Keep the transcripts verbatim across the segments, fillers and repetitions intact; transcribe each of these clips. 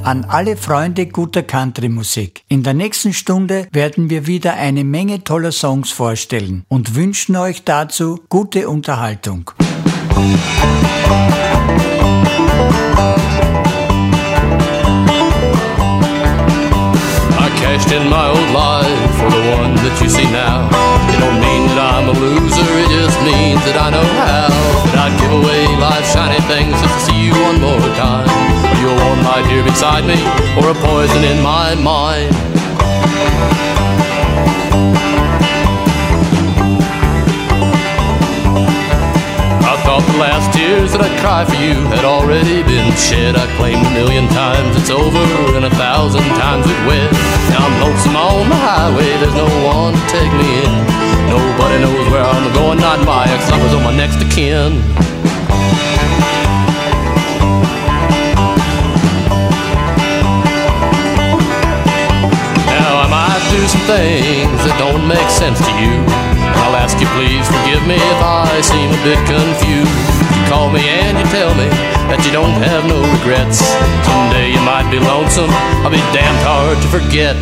an alle Freunde guter Country-Musik. In der nächsten Stunde werden wir wieder eine Menge toller Songs vorstellen und wünschen euch dazu gute Unterhaltung. I cashed in my old life for the one that you see now. It don't mean that I'm a loser, it just means that I know how. That I'd give away life's shiny things just to see you one more time. You're one right here beside me, or a poison in my mind. I thought the last tears that I'd cry for you had already been shed. I claimed a million times it's over and a thousand times it wet. Now I'm lonesome on the highway, there's no one to take me in. Nobody knows where I'm going, not my ex-lovers or my next of kin. Now I might do some things that don't make sense to you. I'll ask you please forgive me if I seem a bit confused. You call me and you tell me that you don't have no regrets. Someday you might be lonesome, I'll be damned hard to forget.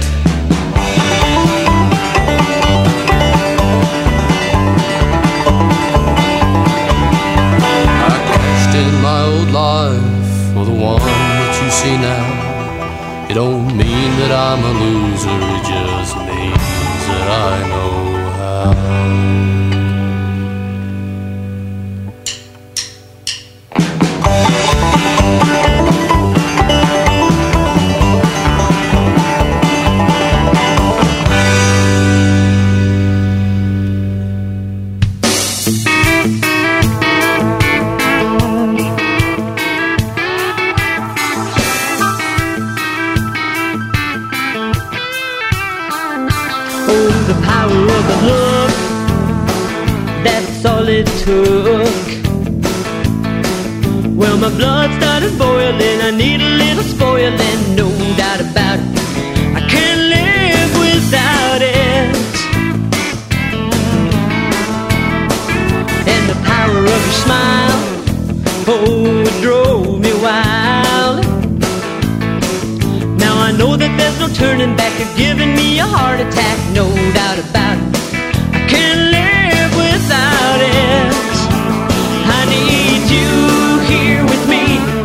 I cashed in my old life for the one that you see now. It don't mean that I'm a loser, it just means that I know how. It took. Well, my blood started boiling, I need a little spoiling, no doubt about it. I can't live without it. And the power of your smile, oh, it drove me wild. Now I know that there's no turning back, you're giving me a heart attack, no doubt about it. I can't live without it. I need you here with me,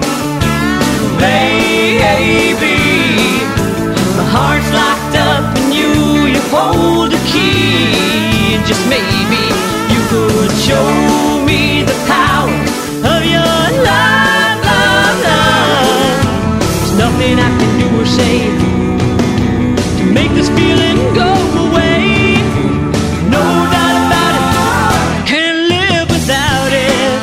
baby. My heart's locked up in you, you hold the key. Just maybe you could show me the power of your love, love, love. There's nothing I can do or say to make this feeling go away. No doubt about it, I can't live without it.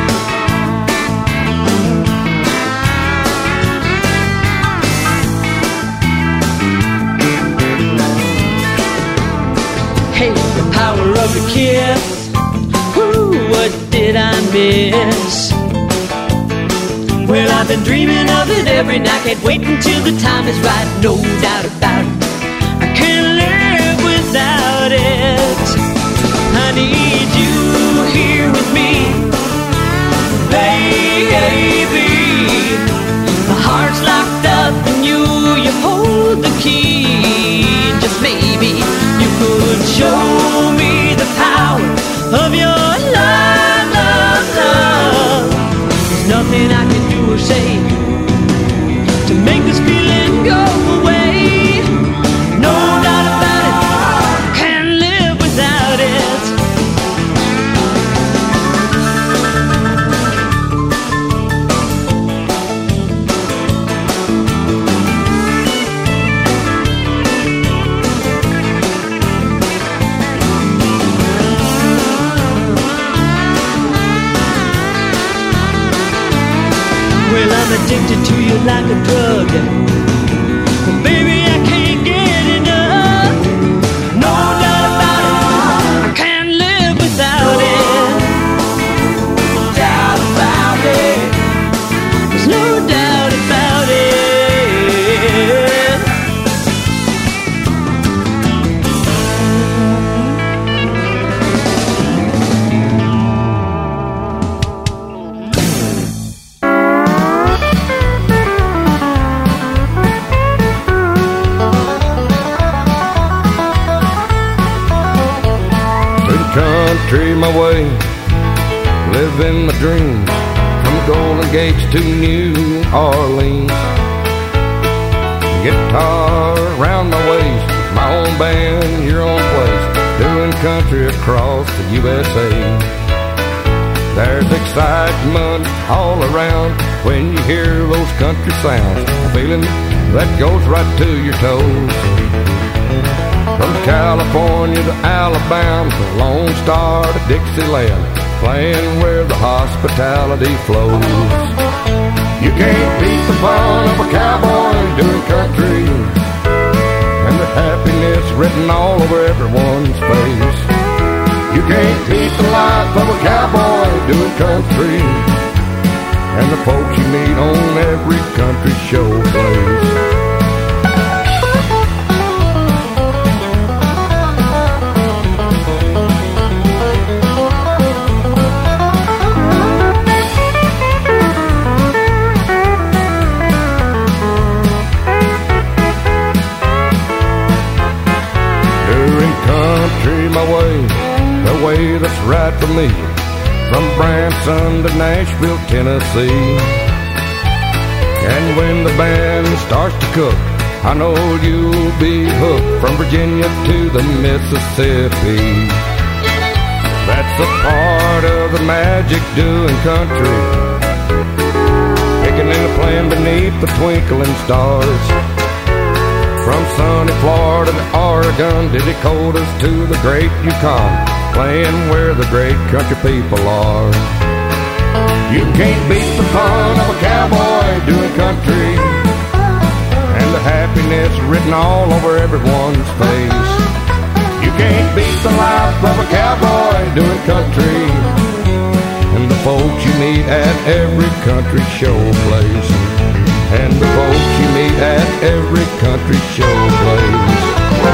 Hey, the power of the kiss, ooh, what did I miss? Well, I've been dreaming of it every night, can't wait until the time is right, no doubt about it. I can't live without it. I need you here with me, baby. My heart's locked up in you, you hold the key. Just maybe you could show me the power of your love, love, love. There's nothing I can do or say to make this feeling go away. No doubt about it, can't live without it. Well, I'm addicted to you like a drug. Baby, I can't get enough. No doubt about it, I can't live without it. No doubt about it. There's no doubt about it. country my way, living my dreams, from the Golden Gates to New Orleans. Guitar around my waist, my own band, your own place, doing country across the U S A. There's excitement all around when you hear those country sounds, a feeling that goes right to your toes. From California to Alabama, to Lone Star to Dixieland, playing where the hospitality flows. You can't beat the fun of a cowboy doing country, and the happiness written all over everyone's face. You can't beat the life of a cowboy doing country, and the folks you meet on every country show place. My way, the way that's right for me, from Branson to Nashville, Tennessee. And when the band starts to cook, I know you'll be hooked, from Virginia to the Mississippi. That's a part of the magic doing country, picking and playing beneath the twinkling stars. From sunny Florida to Oregon, to Dakotas to the great Yukon, playing where the great country people are. You can't beat the fun of a cowboy doing country, and the happiness written all over everyone's face. You can't beat the life of a cowboy doing country, and the folks you meet at every country show place. And the folks you meet at every country show place.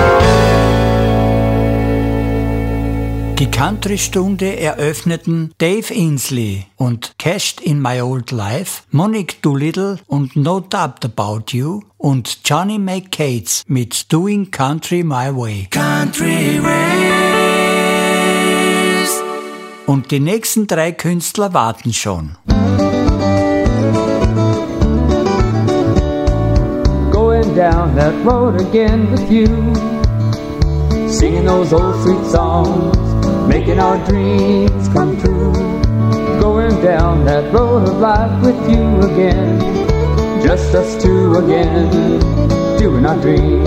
Die Country-Stunde eröffneten Dave Ainsley und Cashed in My Old Life, Monique Doolittle und No Doubt About You und Johnny McCates mit Doing Country My Way. Country Ways. Und die nächsten drei Künstler warten schon. Down that road again with you, singing those old sweet songs, making our dreams come true. Going down that road of life with you again, just us two again, doing our dreams.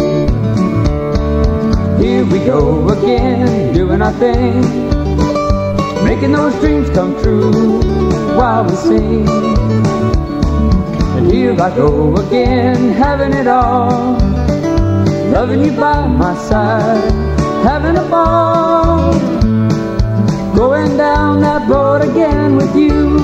Here we go again, doing our thing, making those dreams come true while we sing. And here I go again, having it all, loving you by my side, having a ball, going down that road again with you.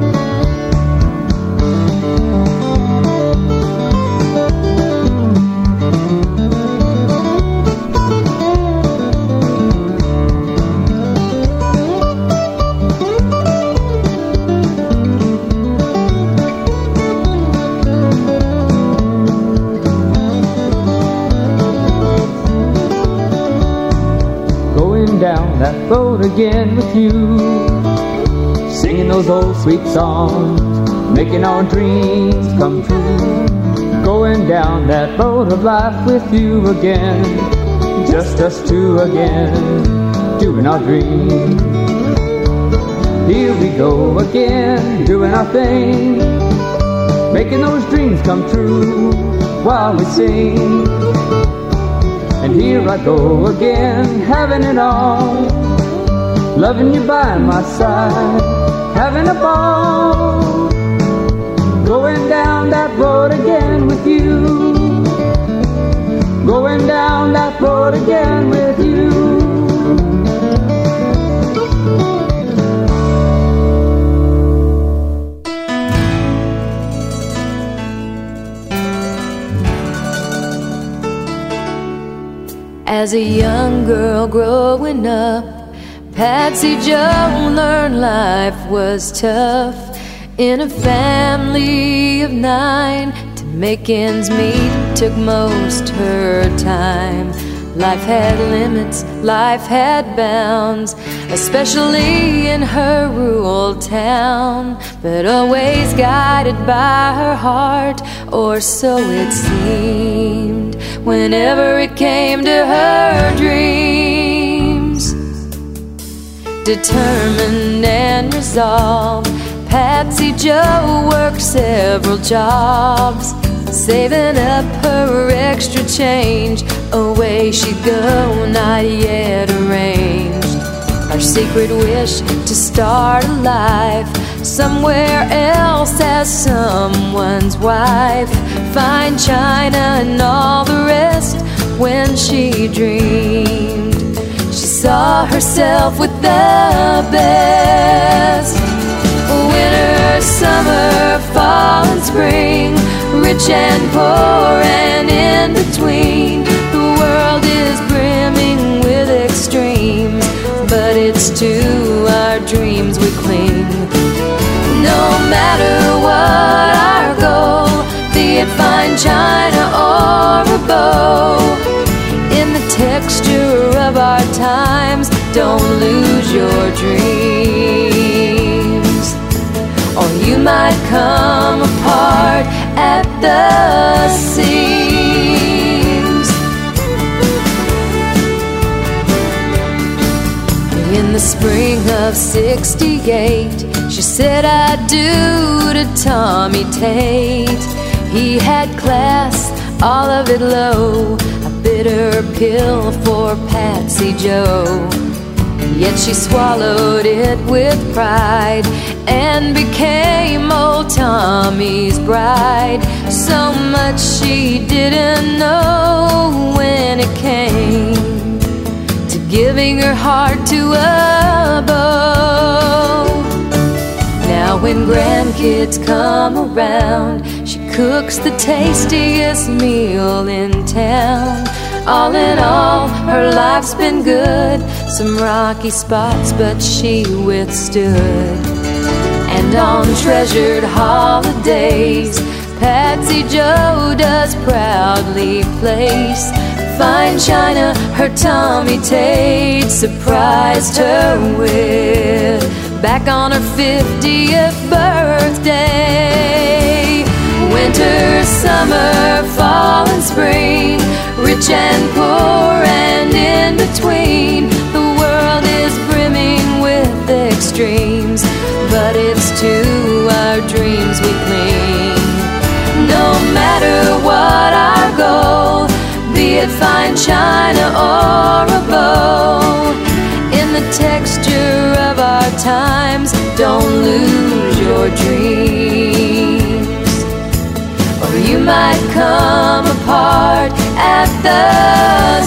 Down that road again with you, singing those old sweet songs, making our dreams come true. Going down that road of life with you again, just us two again, doing our dreams. Here we go again, doing our thing, making those dreams come true while we sing. And here I go again, having it all, loving you by my side, having a ball, going down that road again with you, going down that road again with you. As a young girl growing up, Patsy Jo learned life was tough. In a family of nine, to make ends meet took most her time. Life had limits, life had bounds, especially in her rural town, but always guided by her heart, or so it seemed, whenever it came to her dreams. Determined and resolved, Patsy Jo worked several jobs, saving up her extra change. Away she'd go, not yet arranged. Her secret wish to start a life somewhere else as someone's wife. Find China and all the rest. When she dreamed, she saw herself with the best. Winter, summer, fall and spring, rich and poor and in between. The world is brimming with extremes, but it's to our dreams we cling. No matter what our goal, be it fine china or a bow, in the texture of our times, don't lose your dreams, or you might come apart at the seams. In the spring of sixty-eight, she said I do to Tommy Tate. He had class, all of it low, a bitter pill for Patsy Jo. Yet she swallowed it with pride and became old Tommy's bride. So much she didn't know when it came to giving her heart to a beau. Now when grandkids come around, she cooks the tastiest meal in town. All in all, her life's been good, some rocky spots, but she withstood. And on treasured holidays, Patsy Jo does proudly place fine china her Tommy Tate surprised her with, back on her fiftieth birthday. Winter, summer, fall and spring, rich and poor and in between. The world is brimming with extremes, but it's to our dreams we cling. No matter what our goal, be it fine china or a bow, in the texture of our times, don't lose your dreams, or you might come apart at the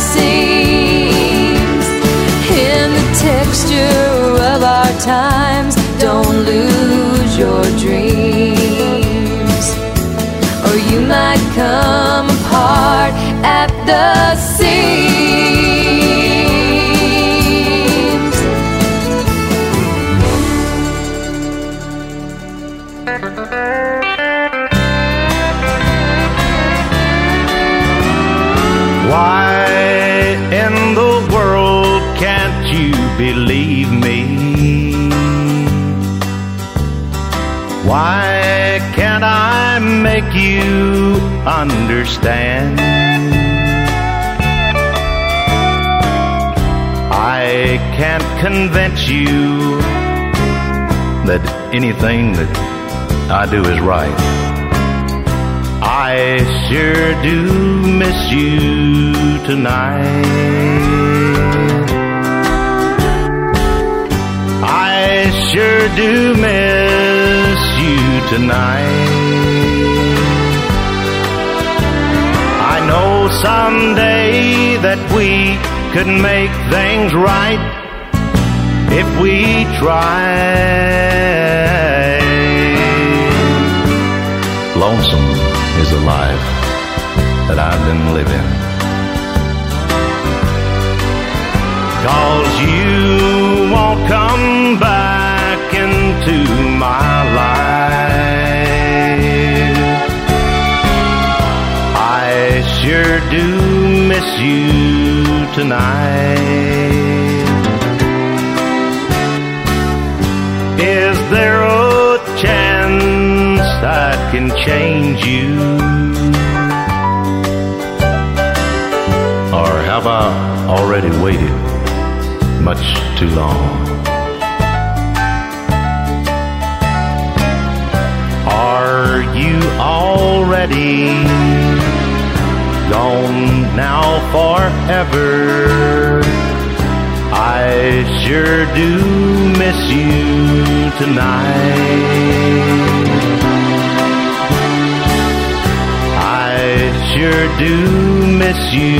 seams. In the texture of our times, don't lose your dreams, or you might come apart at the seams. Why in the world can't you believe me? Why can't I make you understand? I can't convince you that anything that I do is right. I sure do miss you tonight. I sure do miss you tonight. I know someday that we could make things right if we try. Lonesome is a life that I've been living, 'cause you won't come back into my life. I sure do miss you tonight. Is there a chance I can change you? Or have I already waited much too long? Are you already gone now forever? I sure do miss you tonight. I sure do miss you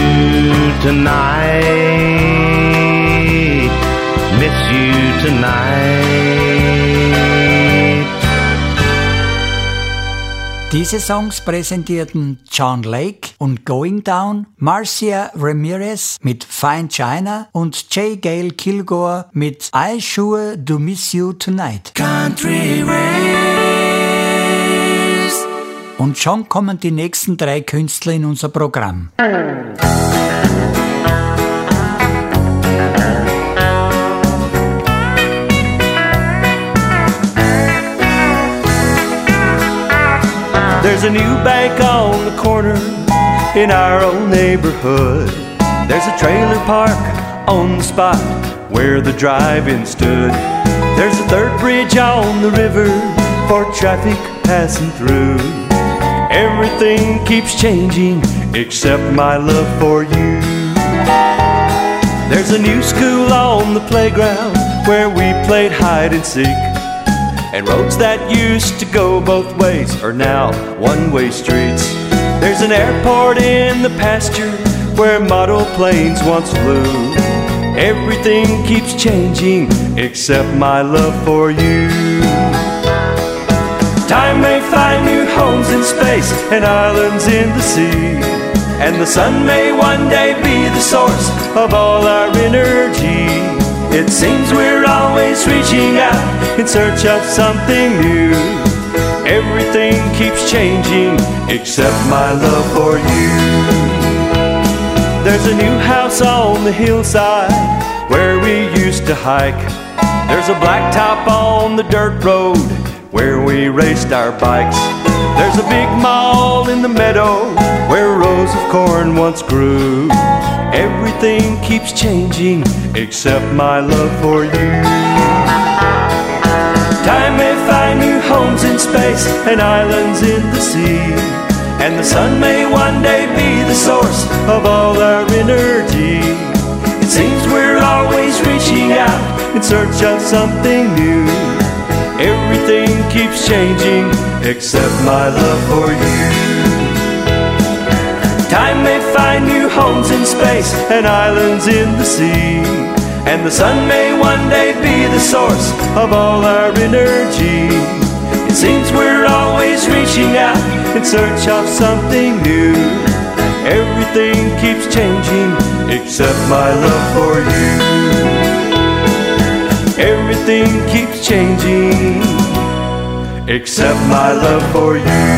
tonight. Miss you tonight. Diese Songs präsentierten John Lake und Going Down, Marcia Ramirez mit Fine China und J. Gail Kilgore mit I Sure Do Miss You Tonight. Country Ways. Und schon kommen die nächsten drei Künstler in unser Programm. There's a new bank on the corner in our old neighborhood. There's a trailer park on the spot where the drive-in stood. There's a third bridge on the river for traffic passing through. Everything keeps changing except my love for you. There's a new school on the playground where we played hide and seek. And roads that used to go both ways are now one-way streets. There's an airport in the pasture where model planes once flew. Everything keeps changing except my love for you. Time may find new homes in space and islands in the sea, and the sun may one day be the source of all our energy. It seems we're always reaching out in search of something new. Everything keeps changing except my love for you. There's a new house on the hillside where we used to hike. There's a blacktop on the dirt road where we raced our bikes. There's a big mall in the meadow where rows of corn once grew. Everything keeps changing except my love for you. Time may find new homes in space and islands in the sea, and the sun may one day be the source of all our energy. It seems we're always reaching out in search of something new. Everything keeps changing except my love for you. Time may find new homes in space and islands in the sea, and the sun may one day be the source of all our energy. It seems we're always reaching out in search of something new. Everything keeps changing except my love for you. Everything keeps changing except my love for you.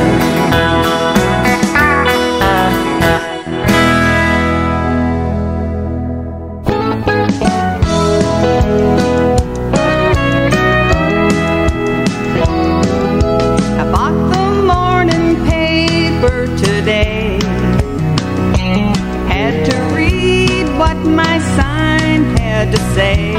To say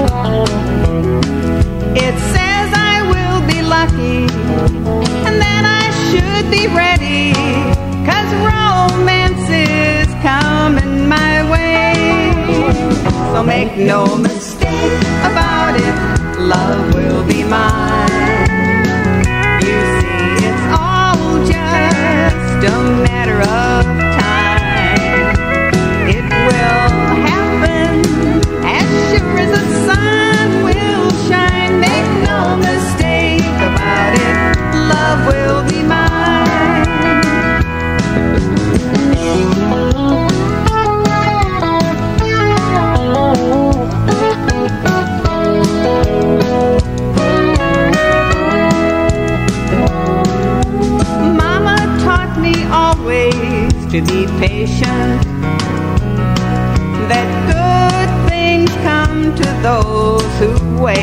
it says I will be lucky and that I should be ready, 'cause romance is coming my way. So make no mistake about it, love will be mine. You see, it's all just a matter of time. It will happen as sure as the sun will shine. Make no mistake about it, love will be mine. Mama taught me always to be patient,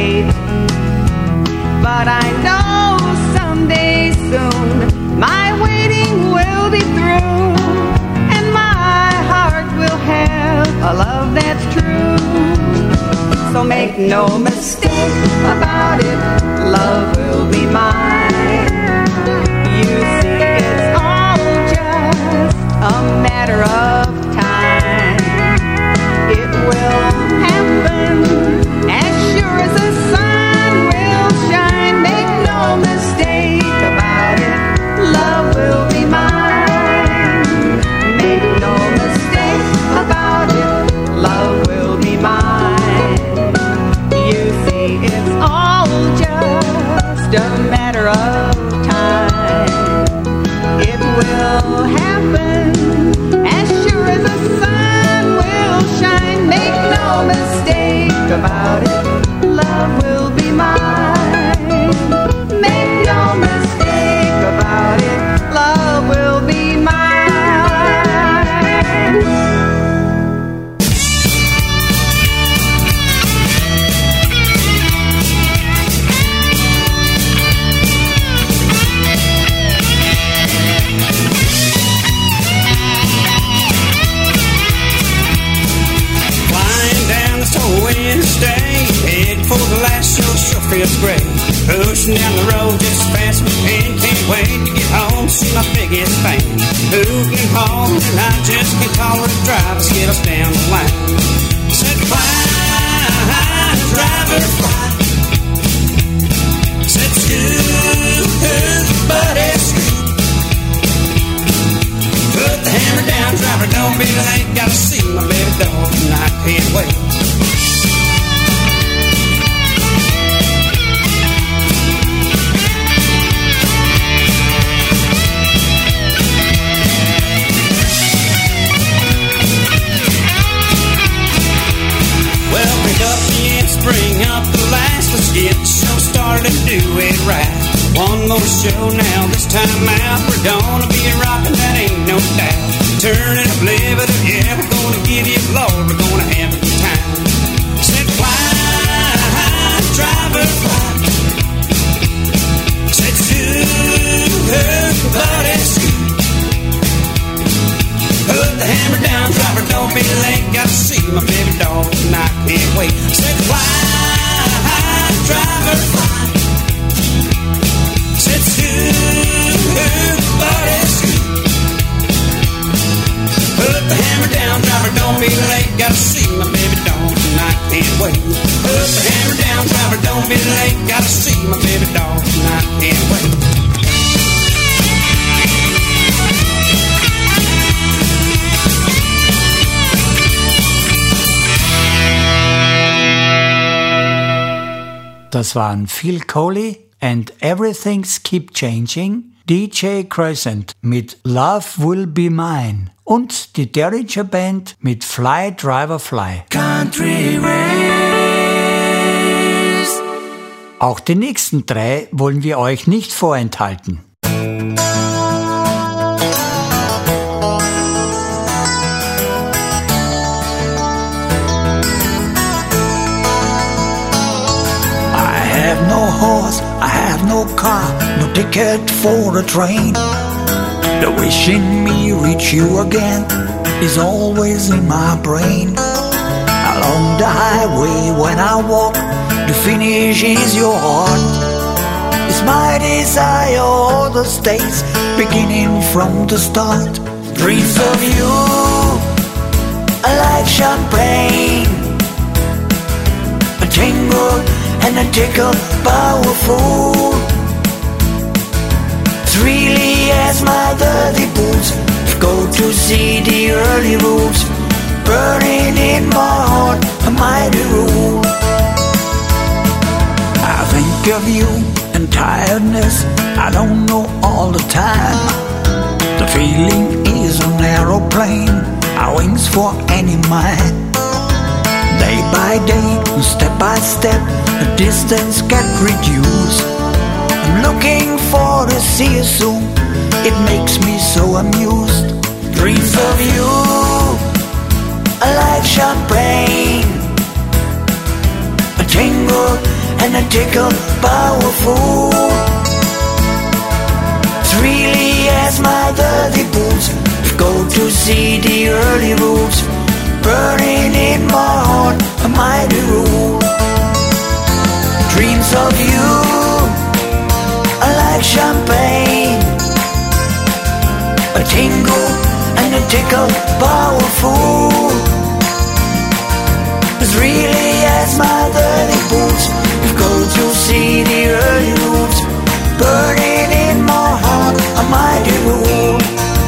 wait. But I know someday soon my waiting will be through, and my heart will have a love that's true. So make no mistake about it, love will be mine. You see, it's all just a matter of time. It will happen as sure as the sun will shine. Make no mistake about it, love will be mine. Make no mistake about it, love will be mine. You see, it's all just a matter of time. It will happen as sure as the sun will shine. Make no mistake about it, love will be mine. Make no mistake about it, love will be mine. Interstate, head for the last show, sure feels great. Pushing down the road just as fast as we can. Can't wait to get home, see my biggest fan. Who can call and I just can't call her to drive us, get us down the line. Said fly, driver, fly. Said scoot, buddy, scoot. Put the hammer down, driver, don't be late. Gotta see my baby doll and I can't wait. Bring up the last, let's get the show started and do it right. One more show now, this time out, we're gonna be rockin', that ain't no doubt. Turn it up, live it up, yeah, we're gonna give you glory, we're gonna have a good time. Said fly, driver, fly. Said scoot, buddy, scoot. Put the hammer down, driver, don't be late. Gotta see my baby doll and I can't wait. Said fly, driver, fly. Said scoot, buddy, scoot. Put the hammer down, driver, don't be late. Gotta see my baby doll and I can't wait. Put the hammer down, driver, don't be late. Gotta see my baby doll and I can't wait. Das waren Phil Coley and Everything's Keep Changing, D J Crescent mit Love Will Be Mine und die Derringer Band mit Fly Driver Fly. Country Race. Auch die nächsten drei wollen wir euch nicht vorenthalten. I have no horse, I have no car, no ticket for a train. The wish in me reach you again is always in my brain. Along the highway when I walk, the finish is your heart. It's my desire all the stays, beginning from the start. Dreams of you are like champagne, a tingle and a tickle powerful. It's really as my dirty boots go to see the early roots, burning in my heart a mighty rule. I think of you and tiredness, I don't know all the time. The feeling is an aeroplane, our wings for any mind. Day by day, step by step, the distance get reduced. I'm looking forward to see you soon, it makes me so amused. Dreams of you are like champagne, a tingle and a tickle powerful. It's really as my dirty boots go to see the early roots burning in my heart, a mighty rule. Dreams of you are like champagne, a tingle and a tickle powerful. As really as my dirty boots go to see the early roots burning in my heart, a mighty rule.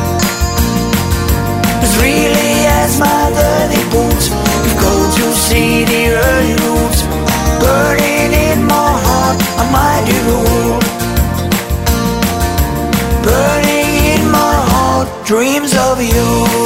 As really as my dirty boots go to see the early roots burning in my heart, a mighty rule. Burning in my heart, dreams of you.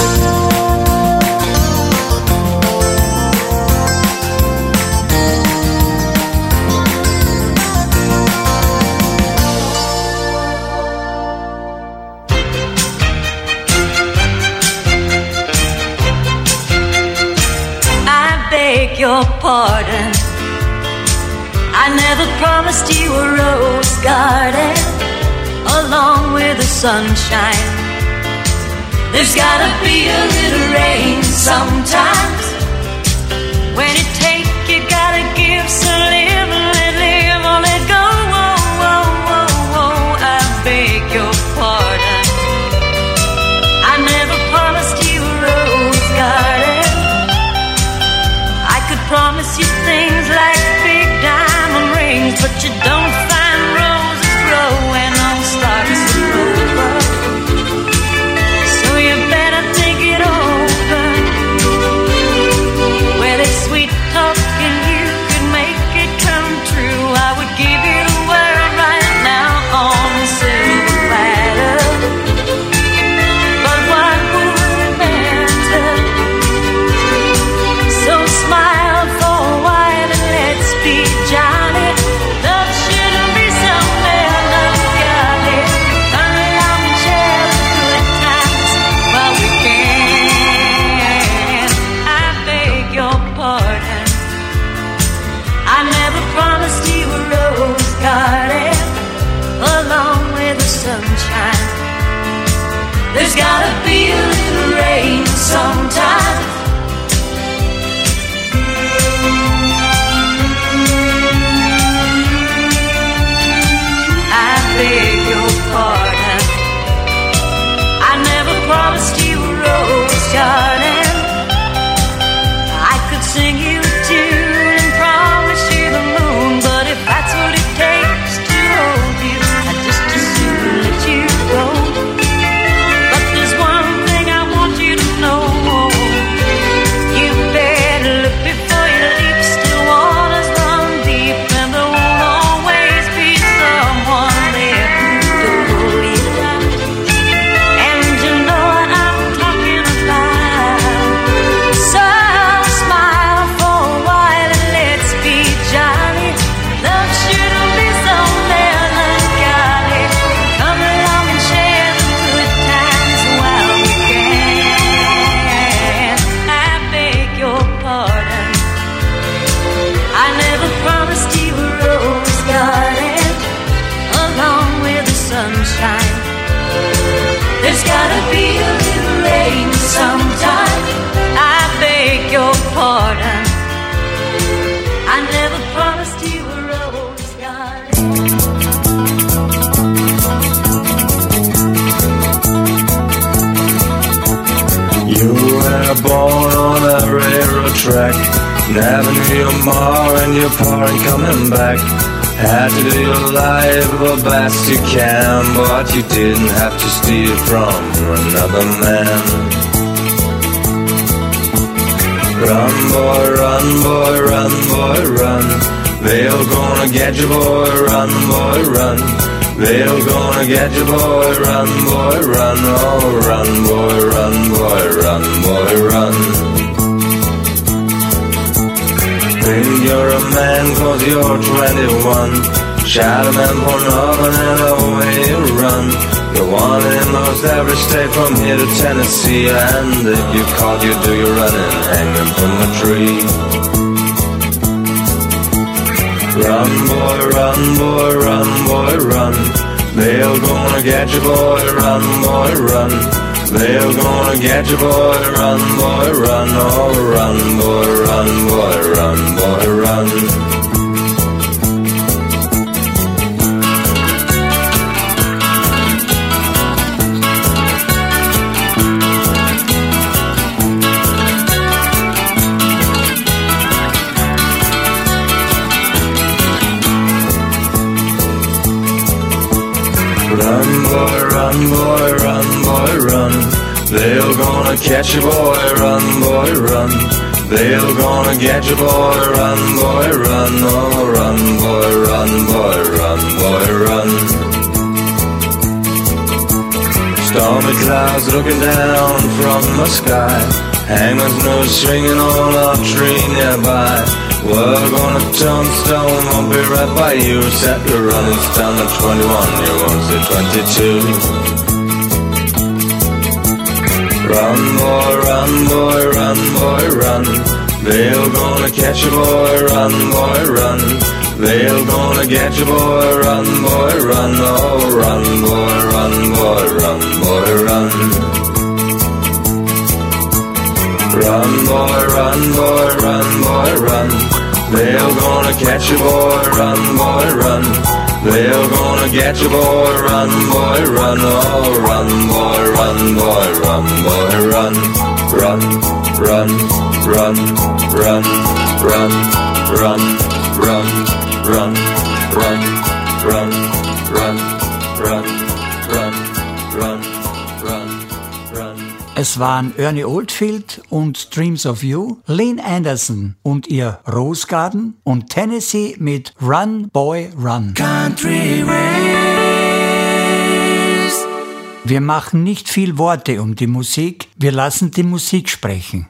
Your pardon, I never promised you a rose garden along with the sunshine. There's gotta be a little rain sometimes. When you take, you gotta give. So live, let live, or let go. Oh, oh, oh, oh, I beg your pardon. I never promised you a rose garden. Promise you things like big diamond rings, but you don't find roses growing on stalks of clover. So you better think it over. Where there's sweet talking, you could make it come true. I would give you the world right now on a silver platter. But what would it matter? So smile. Be jolly, love shouldn't be so melancholy. Come along and share the good times while we can. I beg your pardon. I never promised you a rose garden along with the sunshine. There's gotta be a little rain sometime. I beg your pardon. I never promised you a rose garden. I could sing you a tune and promise you the moon, but if that's what it takes to hold you, I'd just as soon let you go. But there's one thing I want you to know. You better look before you leap. Still waters run deep, and there won't always be someone there to pull you out. And you know what I'm talking about. So smile for a while and let's be jolly. Love shouldn't be so melancholy. Come along and share the good times while we can. I beg your pardon. I never promised you a rose garden along with the sunshine. There's gotta be a little rain sometime. I beg your pardon. I never promised you a rose garden. You were born on a railroad track. Never knew your ma and your pa ain't coming back. Had to do your life the best you can, but you didn't have to steal from another man. Run, boy, run, boy, run, boy, run. They're gonna get you, boy, run, boy, run. They're gonna get you, boy, run, boy, run. Oh, run, boy, run, boy, run, boy, run. Think you're a man cause you're twenty-one. Shadow man born up and away you run. You're wanted in most every state from here to Tennessee. And if you caught you do your running hanging from a tree. Run, boy, run, boy, run, boy, run. They're gonna get you, boy, run, boy, run. They're gonna get you, boy, run, boy, run. Oh, run, boy, run, boy, run, boy, run. Run, boy, run, boy, run, boy, run. They're gonna catch you, boy, run, boy, run. They're gonna get you, boy, run, boy, run. Oh, run, boy, run, boy, run, boy, run. Stormy clouds looking down from the sky. Hangman's noose swinging on a tree nearby. We're gonna turn stone, won't be right by you. Set your running down at twenty-one, you won't say twenty-two. Run, boy, run, boy, run, boy, run. They're gonna catch you, boy, run, boy, run. They're gonna get you, boy, run, boy, run. Oh, run, boy, run, boy, run, boy, run. Run, boy, run, boy, run, boy, run. They're gonna catch you, boy, run, boy, run. They're gonna get you, boy, run, boy, run. Oh, run, boy, run, boy, run, boy, run. Run, run, run, run, run, run, run, run, run, run, run, run, run, run, run, run. Es waren Ernie Oldfield und Dreams of You, Lynn Anderson und ihr Rose Garden und Tennessee mit Run, Boy, Run. Country Ways. Wir machen nicht viel Worte um die Musik, wir lassen die Musik sprechen.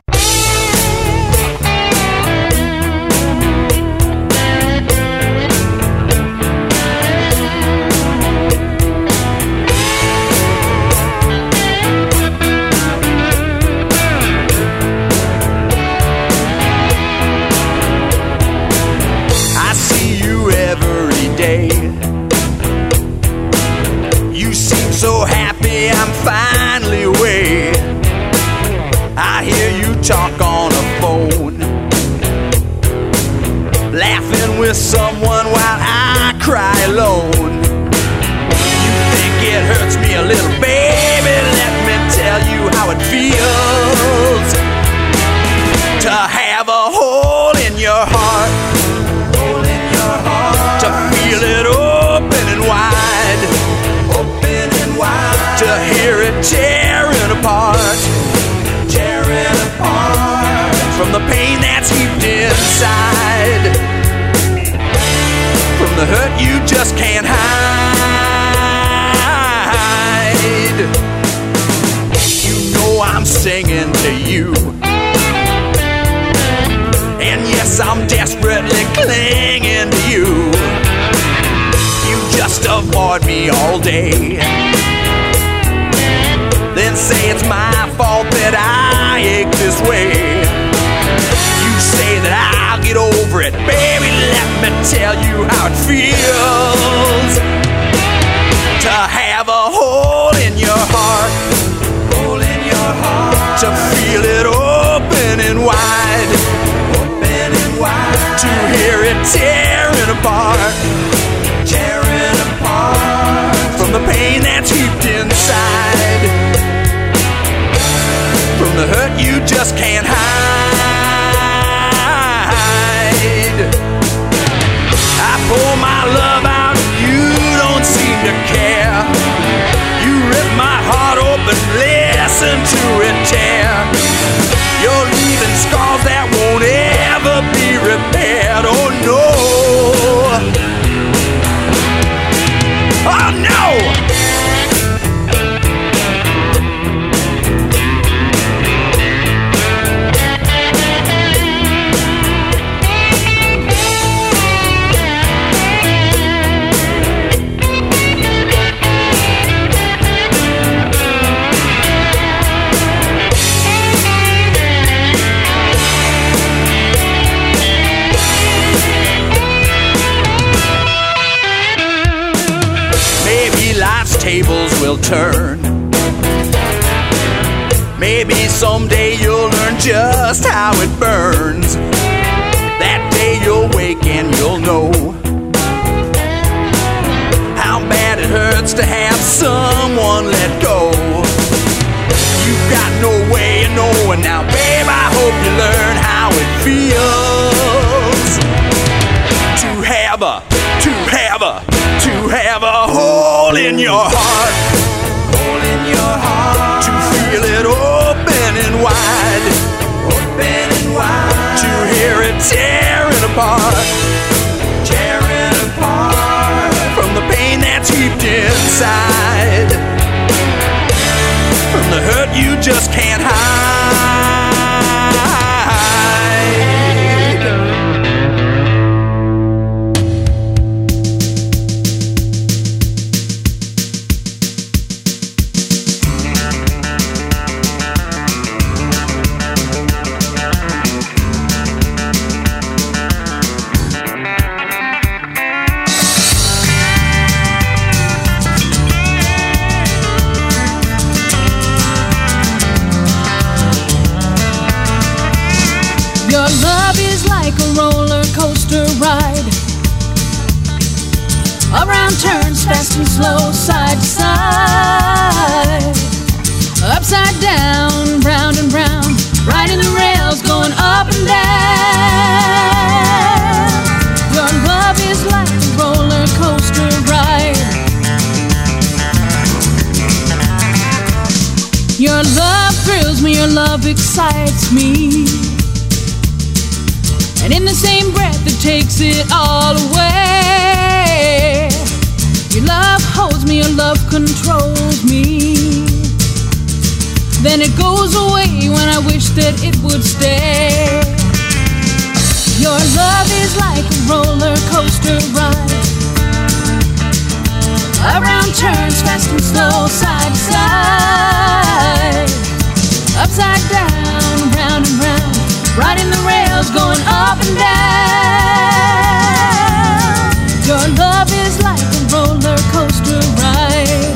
So happy I'm finally away. I hear you talk on the phone, laughing with someone while I cry alone. You think it hurts me a little, baby? Let me tell you how it feels to have a hole in your heart, hole in your heart, to feel it open and wide, open and wide, to hear it tearing apart, tearing apart from the pain that's heaped inside, from the hurt you just can't hide. You know I'm singing to you, and yes, I'm desperately clinging to you. You just avoid me all day, then say it's my fault that I ache this way. You say that I'll get over it, baby, let me tell you how it feels to have a hole in your heart, hole in your heart, to feel it open and wide, open and wide, to hear it tearing apart, tearing apart from the pain that's heaped inside, from the hurt you just can't hide. I pour my love out, you don't seem to care. You rip my heart open, listen to it tear. You're leaving scars that won't ever be repaired. Oh no, oh no. tables will turn. Maybe someday you'll learn just how it burns. That day you'll wake and you'll know how bad it hurts to have someone let go. You've got no way of knowing now, babe, I hope you learn how it feels to have a, to have a, to have a hole in your heart, hole in your heart, to feel it open and wide, open and wide, to hear it tearing apart, tearing apart, from the pain that's heaped inside, from the hurt you just can't hide. Your love is like a roller coaster ride, around turns fast and slow, side to side, upside down, round and round, riding the rails, going up and down. Your love is like a roller coaster ride. Your love thrills me, your love excites me, and in the same breath it takes it all away. Your love holds me, your love controls me, then it goes away when I wish that it would stay. Your love is like a roller coaster ride, around turns fast and slow, side to side, upside down, round and round, riding the rails, going up and down. Your love is like a roller coaster ride.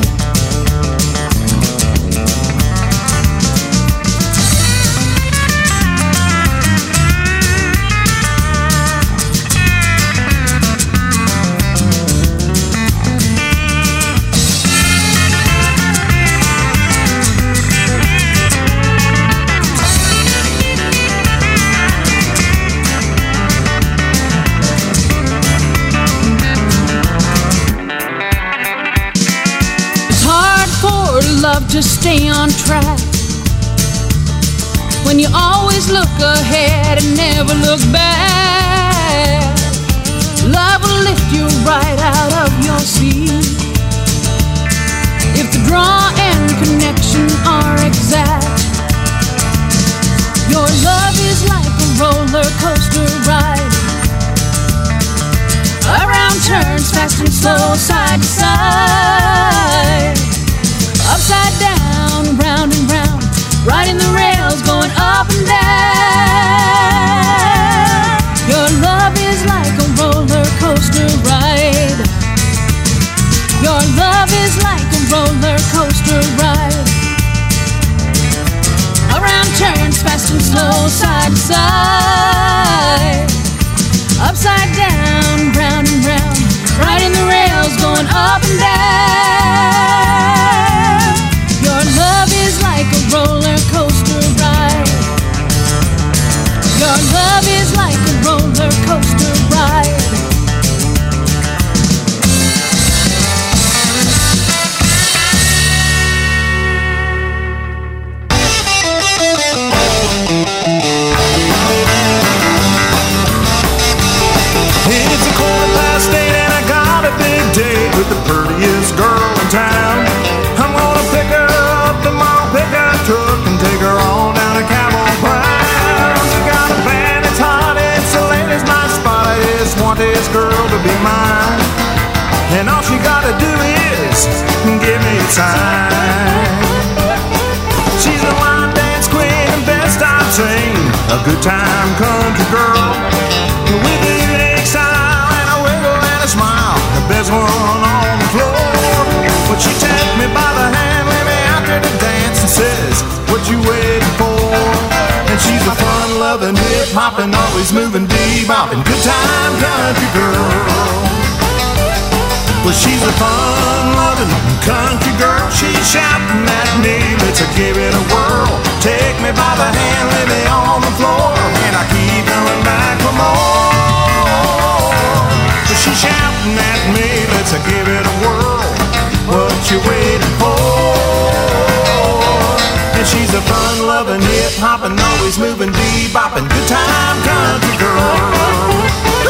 Love to stay on track when you always look ahead and never look back. Love will lift you right out of your seat if the draw and connection are exact. Your love is like a roller coaster ride, around turns fast and slow, side to side, upside down, round and round, riding the rails, going up and down. Your love is like a roller coaster ride. Your love is like a roller coaster ride, around turns fast and slow, side to side, upside down, round and round, riding the rails, going up and down. Your love is like a roller coaster ride. Your love is like a roller coaster ride. It's a quarter past eight and I got a big date with the prettiest girl in town. I'm gonna pick her up tomorrow, pick her truck and take her on down to Camel Ground. She got a band, it's hot, it's the latest night spot. I just want this girl to be mine, and all she gotta do is give me a sign. She's a line dance queen and best I've seen, a good time country girl with a unique style and a wiggle and a smile, the best one on the floor. But she tells hip-hopping, always moving, bebopping, good time country girl. Well, she's a fun-loving country girl. She's shouting at me, let's give it a whirl. Take me by the hand, lay me on the floor, and I keep coming back for more. Well, she's shouting at me, let's give it a whirl. What you waiting for? And she's a fun-loving, hip-hopping, always moving, bebopping, good time country girl.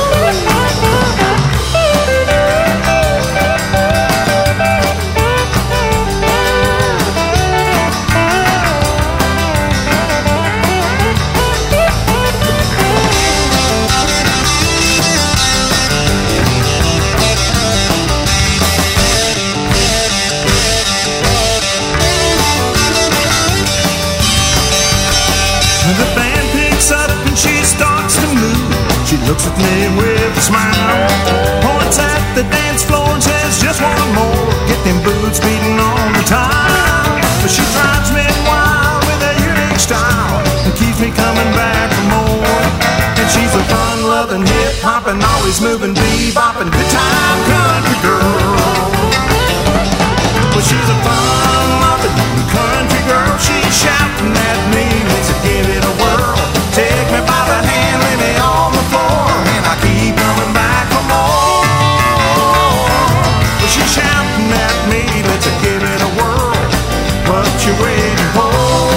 Looks at me with a smile, points at the dance floor and says, just one more, get them boots beating on the tile. But she drives me wild with a unique style and keeps me coming back for more. And she's a fun-loving, hip-hopping, always moving, bebopping, good time country girl. Well, she's a fun-loving country girl. She's shouting at me, let's give it a whirl. Take me by the hand, lay me on the floor, and I keep coming back for more. Well, she's shouting at me, let's give it a whirl. What you waiting for?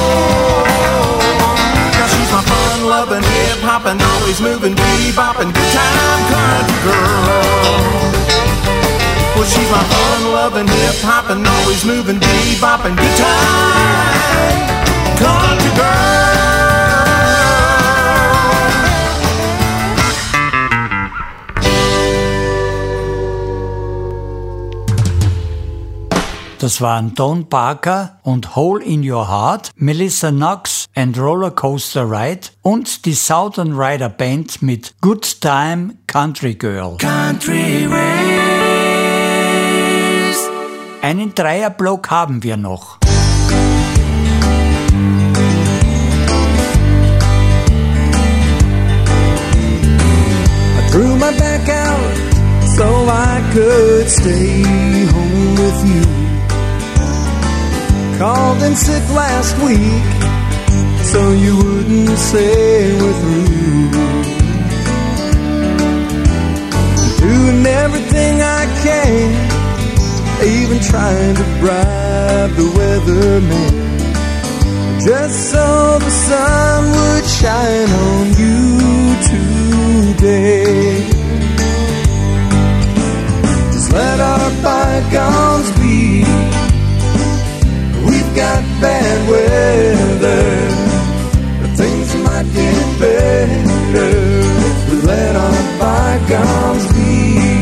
Now she's my fun-loving, hip-hopping, always moving, bebopping, good time country girl. Well, she's my fun-loving, hip-hopping, always moving, bebopping, good time country girl. Das waren Don Parker und Hole in Your Heart, Melissa Knox and Roller Coaster Ride und die Southern Rider Band mit Good Time Country Girl. Country Ways. Einen Dreierblock haben wir noch. I threw my back out so I could stay home with you. Called in sick last week so you wouldn't say we're through. Doing everything I can, even trying to bribe the weatherman, just so the sun would shine on you today. Just let our bygones be. We've got bad weather, but things might get better if we let our bygones be.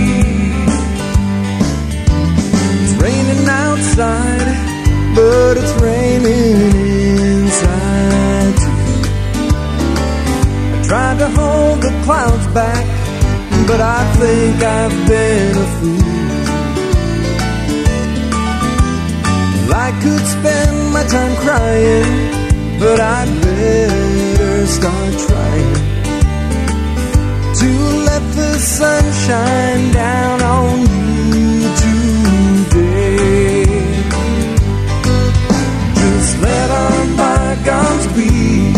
It's raining outside, but it's raining inside too. I tried to hold the clouds back, but I think I've been a fool. I could spend my time crying, but I'd better start trying to let the sun shine down on you today. Just let our bygones be.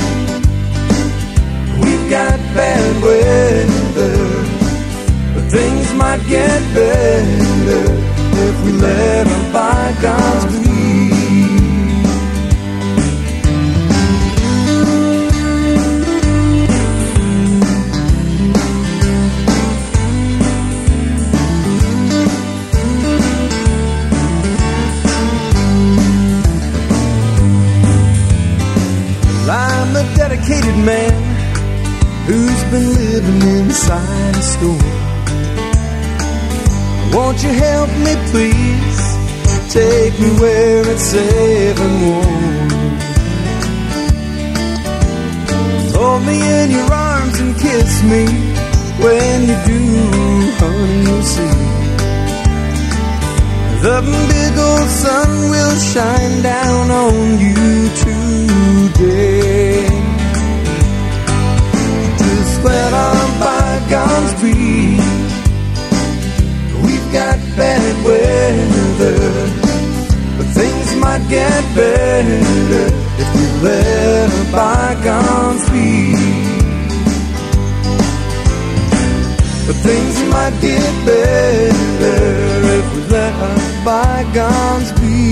We've got bad weather, but things might get better if we let our bygones be. I'm a dedicated man who's been living inside a store. Won't you help me please? Take me where it's safe and warm. Hold me in your arms and kiss me. When you do, honey, you'll see the big old sun will shine down on you today. free. We've got bad weather, but things might get better if we let our bygones be. But things might get better if we let our bygones be.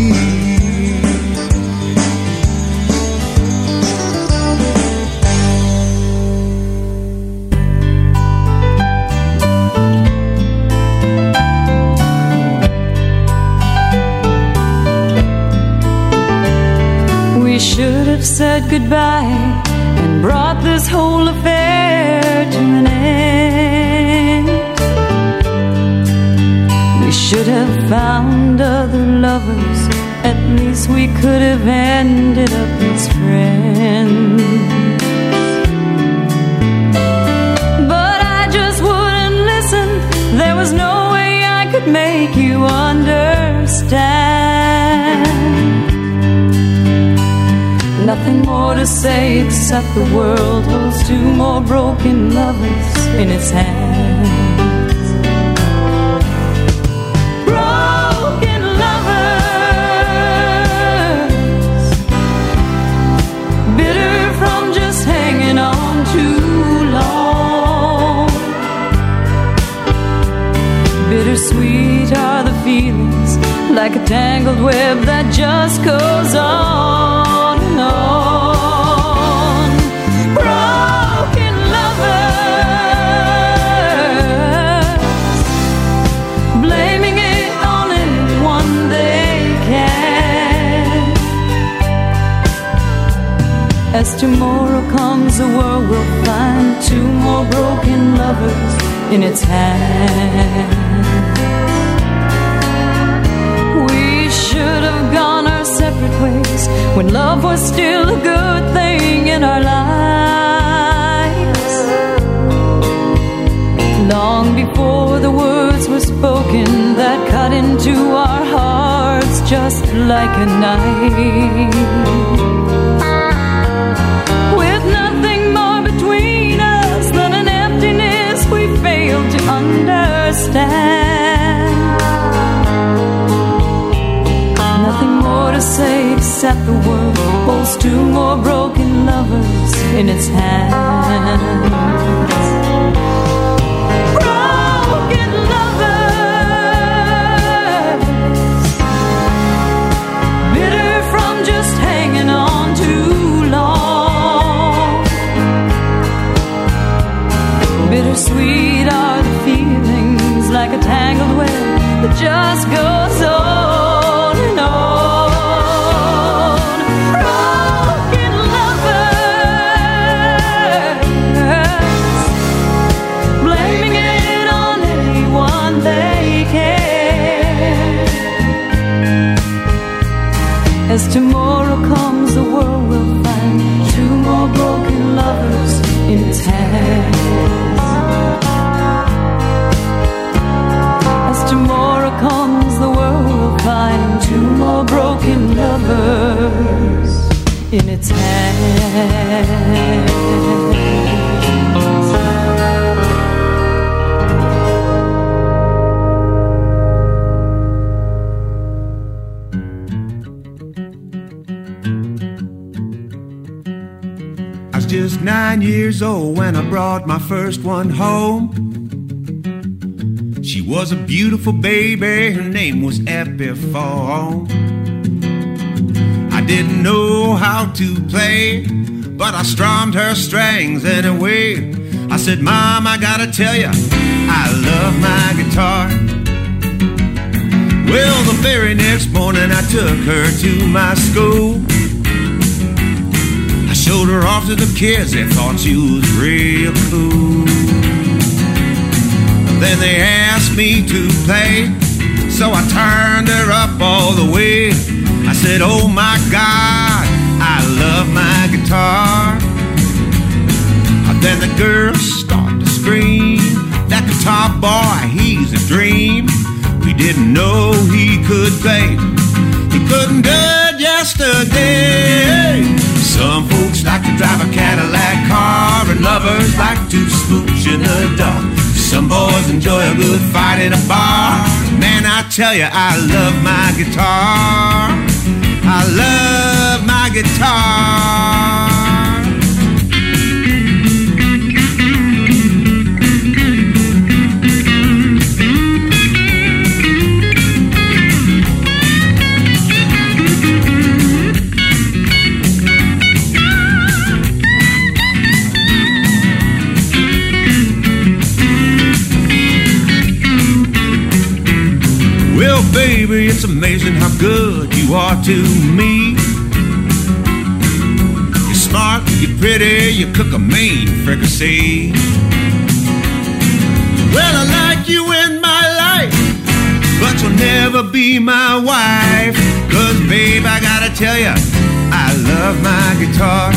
We should have said goodbye and brought this whole affair to an end. We should have found other lovers. At least we could have ended up as friends. But I just wouldn't listen. There was no way I could make you understand. Nothing more to say except the world holds two more broken lovers in its hands. Broken lovers, bitter from just hanging on too long. Bittersweet are the feelings, like a tangled web that just goes on and on. Broken lovers, blaming it on anyone they can. As tomorrow comes, the world will find two more broken lovers in its hands. Should have gone our separate ways when love was still a good thing in our lives. Long before the words were spoken that cut into our hearts just like a knife. With nothing more between us than an emptiness we failed to understand. Nothing more to say except the world holds two more broken lovers in its hands. Broken lovers, bitter from just hanging on too long. Bittersweet are the feelings, like a tangled web that just goes on. Broken lovers, blaming it on anyone they can. As tomorrow comes, the world will find two more broken lovers in its hands. As tomorrow comes, the world will find two more broken lovers in its hands. I was just nine years old when I brought my first one home. She was a beautiful baby, her name was Epiphone. I didn't know how to play, but I strummed her strings anyway. I said, Mom, I gotta tell you, I love my guitar. Well, the very next morning I took her to my school. I showed her off to the kids, they thought she was real cool. Then they asked me to play, so I turned her up all the way. I said, oh my God, I love my guitar. Then the girls start to scream, that guitar boy, he's a dream. We didn't know he could play, he couldn't do it yesterday. Some folks like to drive a Cadillac car, and lovers like to smooch in the dark. Some boys enjoy a good fight in a bar. Man, I tell you, I love my guitar. I love my guitar. Well, baby, it's amazing how good you are to me. You're smart, you're pretty, you cook a mean fricassee. Well, I like you in my life, but you'll never be my wife. Cause, babe, I gotta tell you, I love my guitar.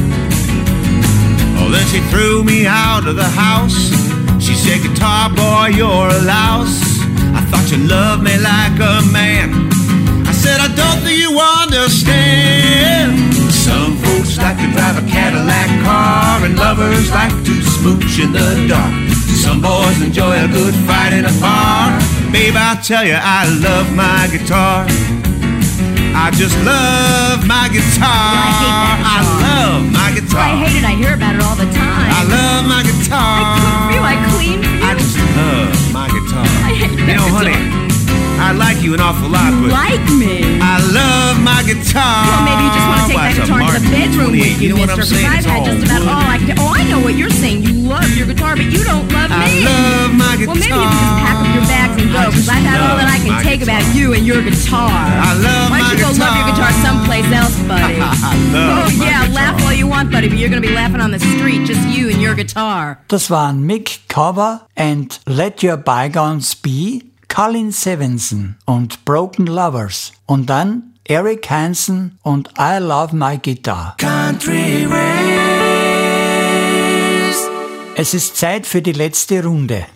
Oh, then she threw me out of the house. She said, guitar boy, you're a louse. I thought you loved me like a man. I said, I don't think you understand. Some folks like to drive a Cadillac car, and lovers like to smooch in the dark. Some boys enjoy a good fight in a bar. Babe, I tell you, I love my guitar. I just love my guitar. Well, I, I love my guitar. Well, I hate it. I hear about it all the time. I love my guitar. I cook for you. I clean for you. I just love my guitar. I hate You know, honey, I like you an awful lot, you but like me. I love my guitar. Well, maybe you just want to take Why, that it's a guitar into the Martin bedroom with twenty-eight. you, You know what I'm mister, saying? because I've It's had just all about all I can do. Oh, I know what you're saying. You love your guitar, but you don't love I me. love my Well, maybe you can just pack up your bags and go, because I've had all that I can my take guitar. about you and your guitar. I love Why my don't you go guitar. love your guitar someplace else, buddy? I love Oh, my yeah, guitar. laugh all you want, buddy, but you're going to be laughing on the street, just you and your guitar. Das waren Mick Cover and Let Your Bygones Be, Colin Stevenson und Broken Lovers und dann Eric Hansen und I Love My Guitar. Country Ways. Es ist Zeit für die letzte Runde.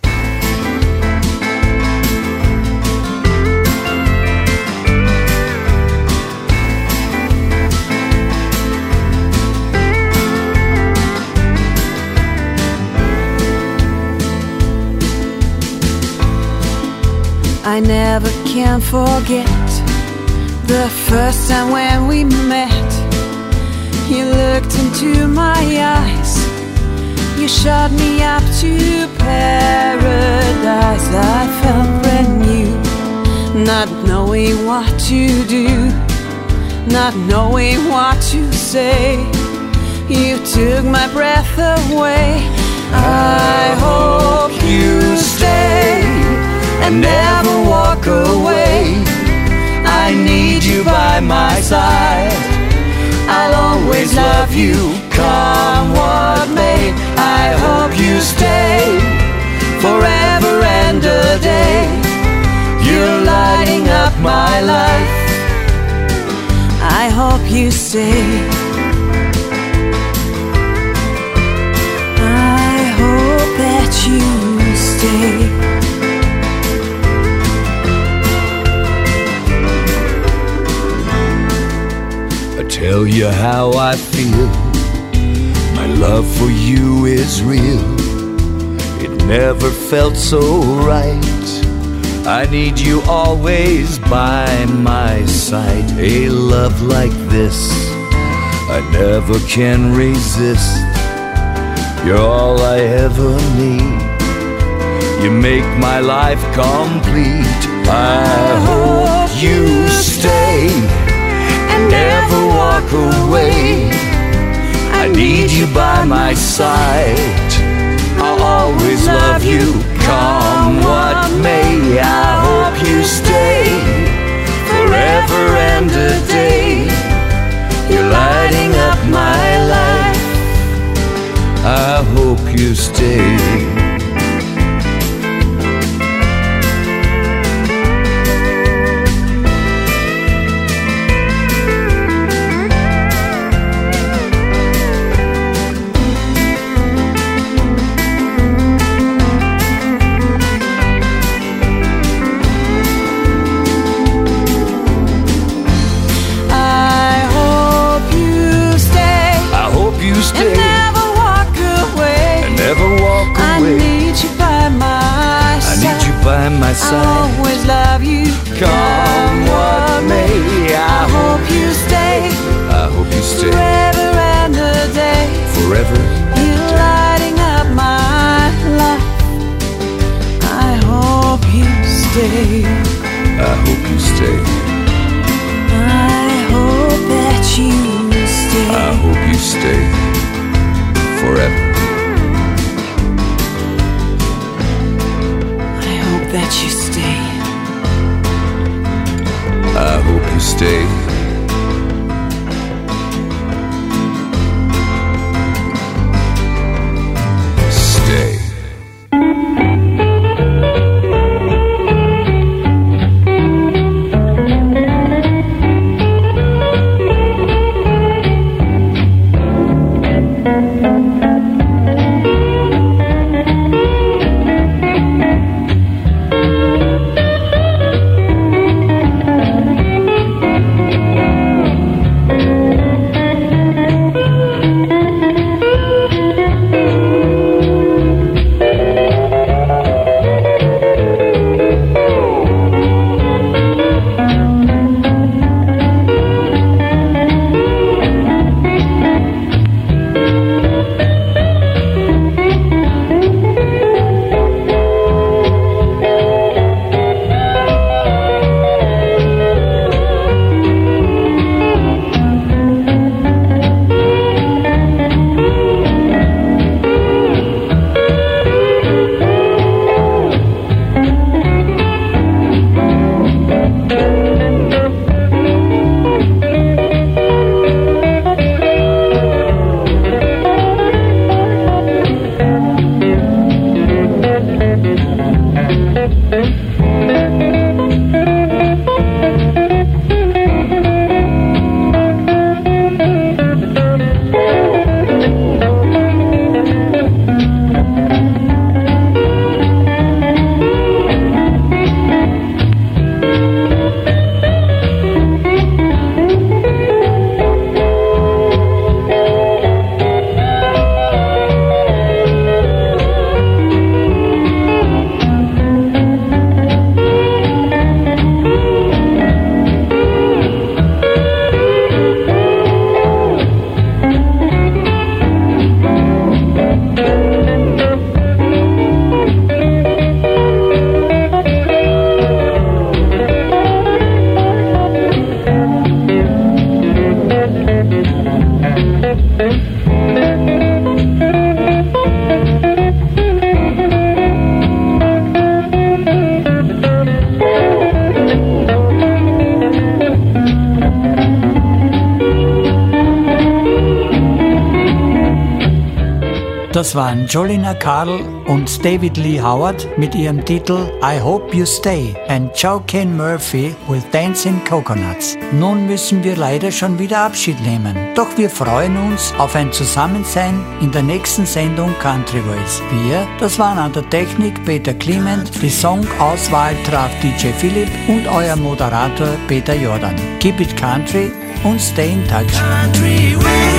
I never can forget the first time when we met. You looked into my eyes, you shot me up to paradise. I felt brand new, not knowing what to do, not knowing what to say. You took my breath away. I hope you stay and never walk away. I need you by my side. I'll always love you, come what may. I hope you stay forever and a day. You're lighting up my life. I hope you stay. I hope that you stay. Tell you how I feel. My love for you is real. It never felt so right. I need you always by my side. A love like this I never can resist. You're all I ever need. You make my life complete. I hope you stay and never walk away. I need you by my side. I'll always love you, come what may. I hope you stay forever and a day. You're lighting up my life. I hope you stay. And never walk away. And never walk side. I'll always love you. Come what may, I hope you stay. I hope you stay Forever and a day. forever. You're lighting up my life. I hope you stay. I hope you stay. I hope that you stay. I hope you stay forever. I hope that you stay. I hope you stay. Stay. Das waren Jolina Carl und David Lee Howard mit ihrem Titel I Hope You Stay and Joe Kane Murphy with Dancing Coconuts. Nun müssen wir leider schon wieder Abschied nehmen. Doch wir freuen uns auf ein Zusammensein in der nächsten Sendung Country Ways. Wir, das waren an der Technik Peter Clement, die Songauswahl traf D J Philipp und euer Moderator Peter Jordan. Keep it country und stay in touch. Country Ways.